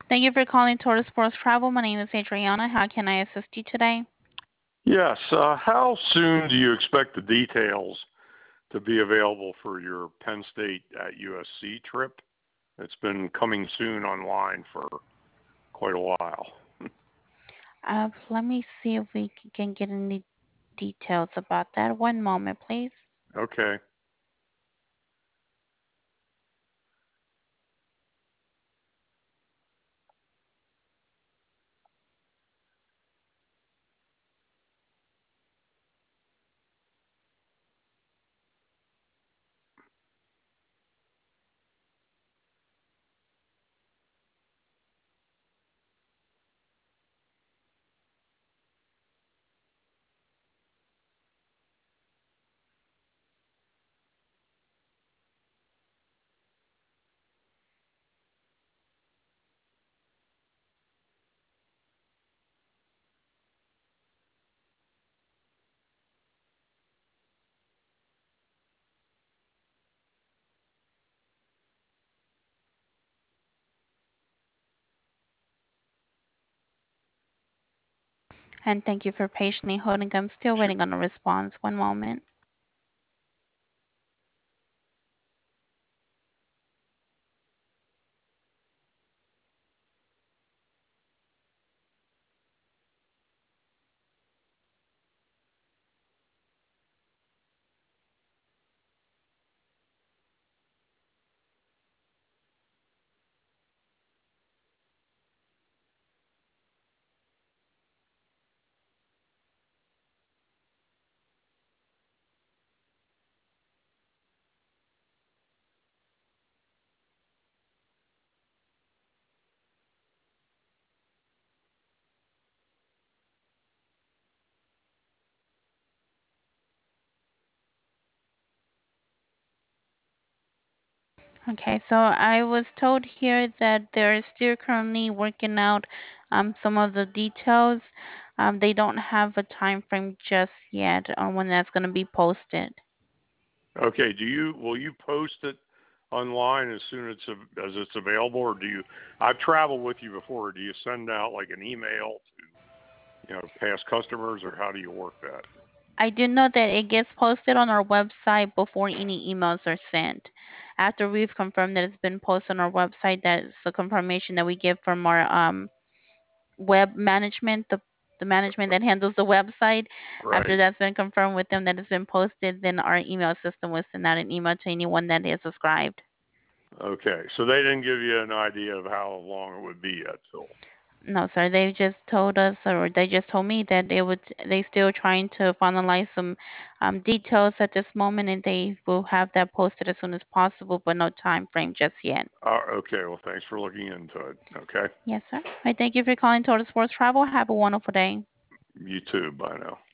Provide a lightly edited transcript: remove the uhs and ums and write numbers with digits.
Thank you for calling Total Sports Travel. My name is Adriana. How can I assist you today? Yes. How soon do you expect the details to be available for your Penn State at USC trip? It's been coming soon online for quite a while. Let me see if we can get any details about that. One moment, please. Okay. And thank you for patiently holding. I'm still Sure. waiting on a response. One moment. Okay, so I was told here that they're still currently working out some of the details. They don't have a time frame just yet on when that's going to be posted. Okay. Will you post it online as soon as it's available, or do you? I've traveled with you before. Do you send out like an email to past customers, or how do you work that? I do know that it gets posted on our website before any emails are sent. After we've confirmed that it's been posted on our website, that's the confirmation that we get from our web management, the management that handles the website. After Right. that's been confirmed with them that it's been posted, then our email system will send out an email to anyone that is subscribed. Okay. So they didn't give you an idea of how long it would be yet, Phil. No, sir. They just told us, or they just told me that they still trying to finalize some details at this moment, and they will have that posted as soon as possible, but no time frame just yet. Okay. Well, thanks for looking into it. Okay. Yes, sir. I thank you for calling Total Sports Travel. Have a wonderful day. You too. Bye now.